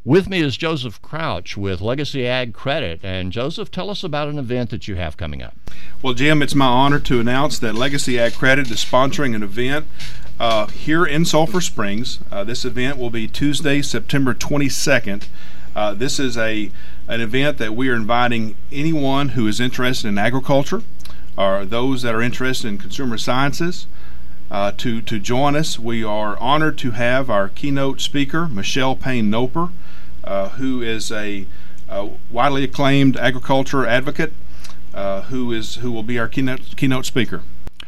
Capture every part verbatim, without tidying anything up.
With me is Joseph Crouch with Legacy Ag Credit. And Joseph, tell us about an event that you have coming up. Well, Jim, it's my honor to announce that Legacy Ag Credit is sponsoring an event uh, here in Sulphur Springs. Uh, this event will be Tuesday, September twenty-second. Uh, this is a an event that we are inviting anyone who is interested in agriculture or those that are interested in consumer sciences uh, to, to join us. We are honored to have our keynote speaker, Michelle Payne-Noper, uh, who is a, a widely acclaimed agriculture advocate, uh, who is who will be our keynote, keynote speaker.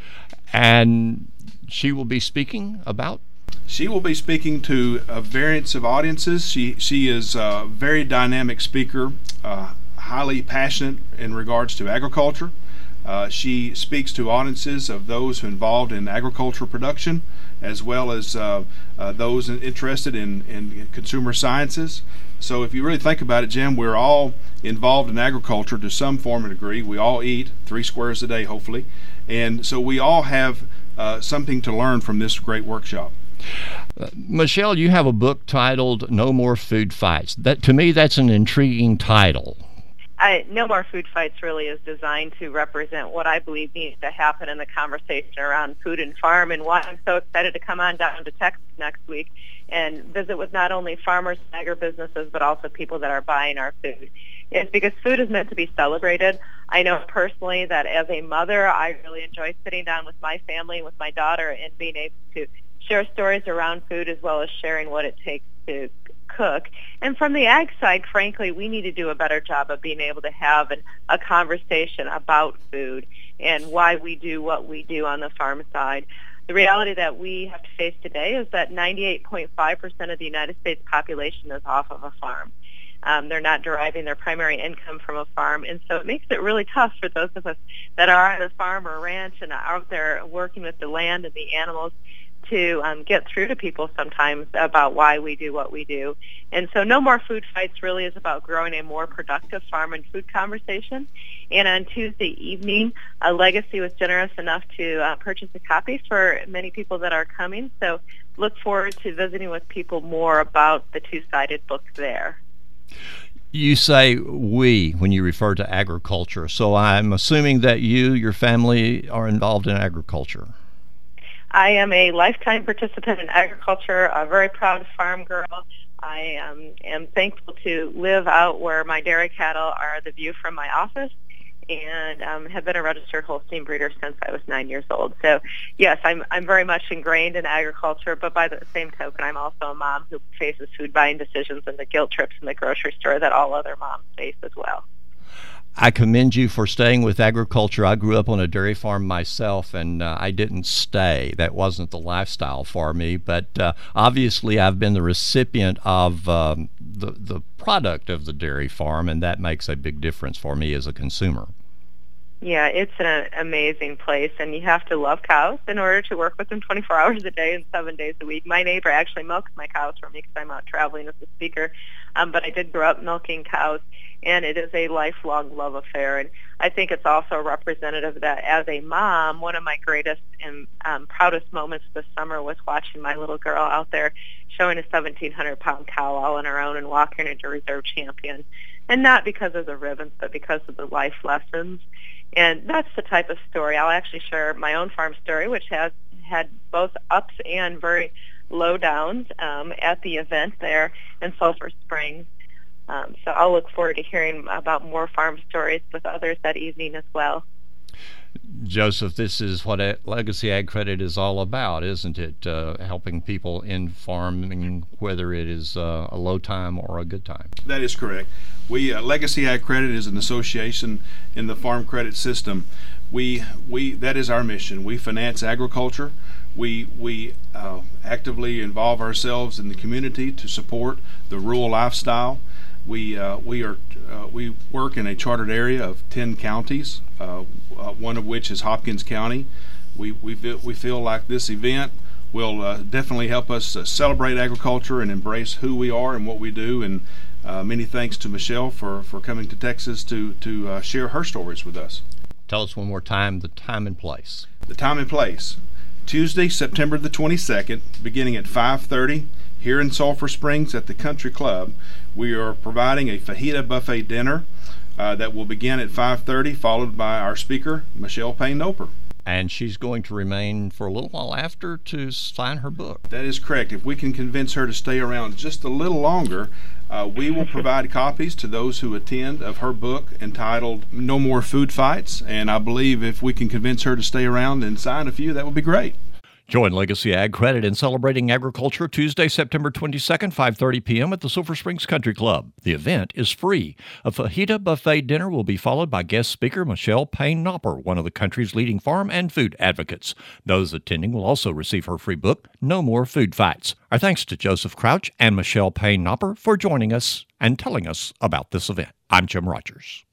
And she will be speaking about? She will be speaking to a variance of audiences. She she is a very dynamic speaker, uh, highly passionate in regards to agriculture. Uh, she speaks to audiences of those who are involved in agriculture production, as well as uh, uh, those interested in, in consumer sciences. So if you really think about it, Jim, we're all involved in agriculture to some form or degree. We all eat three squares a day, hopefully. And so we all have uh, something to learn from this great workshop. Uh, Michelle, you have a book titled No More Food Fights. That, to me, that's an intriguing title. I, No More Food Fights really is designed to represent what I believe needs to happen in the conversation around food and farm, and why I'm so excited to come on down to Texas next week and visit with not only farmers and agribusinesses, but also people that are buying our food. It's because food is meant to be celebrated. I know personally that as a mother, I really enjoy sitting down with my family, with my daughter, and being able to share stories around food as well as sharing what it takes to cook. And from the ag side, frankly, we need to do a better job of being able to have an, a conversation about food and why we do what we do on the farm side. The reality that we have to face today is that ninety-eight point five percent of the United States population is off of a farm. Um, they're not deriving their primary income from a farm, and so it makes it really tough for those of us that are on a farm or ranch and are out there working with the land and the animals to um, get through to people sometimes about why we do what we do. And so No More Food Fights really is about growing a more productive farm and food conversation. And on Tuesday evening, uh, Legacy was generous enough to uh, purchase a copy for many people that are coming. So look forward to visiting with people more about the two-sided book there. You say we when you refer to agriculture, so I'm assuming that you, your family, are involved in agriculture. I am a lifetime participant in agriculture, a very proud farm girl. I um, am thankful to live out where my dairy cattle are the view from my office, and um, have been a registered Holstein breeder since I was nine years old. So yes, I'm I'm very much ingrained in agriculture, but by the same token, I'm also a mom who faces food buying decisions and the guilt trips in the grocery store that all other moms face as well. I commend you for staying with agriculture. I grew up on a dairy farm myself, and uh, I didn't stay. That wasn't the lifestyle for me, but uh, obviously I've been the recipient of um, the, the product of the dairy farm, and that makes a big difference for me as a consumer. Yeah, it's an amazing place, and you have to love cows in order to work with them twenty-four hours a day and seven days a week. My neighbor actually milks my cows for me because I'm out traveling as a speaker, um, but I did grow up milking cows, and it is a lifelong love affair. And I think it's also representative that as a mom, one of my greatest and um, proudest moments this summer was watching my little girl out there showing a seventeen hundred pound cow all on her own and walking her to reserve champion. And not because of the ribbons, but because of the life lessons. And that's the type of story. I'll actually share my own farm story, which has had both ups and very low downs um, at the event there in Sulphur Springs. Um, so I'll look forward to hearing about more farm stories with others that evening as well. Joseph, this is what Legacy Ag Credit is all about, isn't it? Uh, helping people in farming, whether it is uh, a low time or a good time. That is correct. We uh, Legacy Ag Credit is an association in the farm credit system. We we that is our mission. We finance agriculture. We we uh, actively involve ourselves in the community to support the rural lifestyle. We uh, we are uh, we work in a chartered area of ten counties, uh, uh, one of which is Hopkins County. We we feel, we feel like this event will uh, definitely help us uh, celebrate agriculture and embrace who we are and what we do. And uh, many thanks to Michelle for for coming to Texas to to uh, share her stories with us. Tell us one more time the time and place. The time and place: Tuesday, September the twenty-second, beginning at five thirty. here in Sulphur Springs at the Country Club, we are providing a fajita buffet dinner uh, that will begin at five thirty, followed by our speaker, Michelle Payne-Noper. And she's going to remain for a little while after to sign her book. That is correct. If we can convince her to stay around just a little longer, uh, we will provide copies to those who attend of her book entitled No More Food Fights. And I believe if we can convince her to stay around and sign a few, that would be great. Join Legacy Ag Credit in celebrating agriculture Tuesday, September twenty-second, five thirty p.m. at the Sulphur Springs Country Club. The event is free. A fajita buffet dinner will be followed by guest speaker Michelle Payne-Noper, one of the country's leading farm and food advocates. Those attending will also receive her free book, No More Food Fights. Our thanks to Joseph Crouch and Michelle Payne-Noper for joining us and telling us about this event. I'm Jim Rogers.